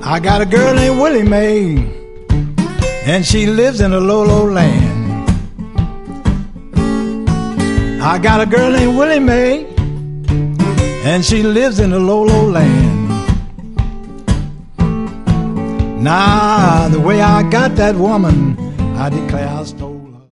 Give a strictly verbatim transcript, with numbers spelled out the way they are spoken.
I got a girl named Willie Mae, and she lives in a low, low land. I got a girl named Willie Mae, and she lives in a low, low land. Nah, the way I got that woman, I declare I stole.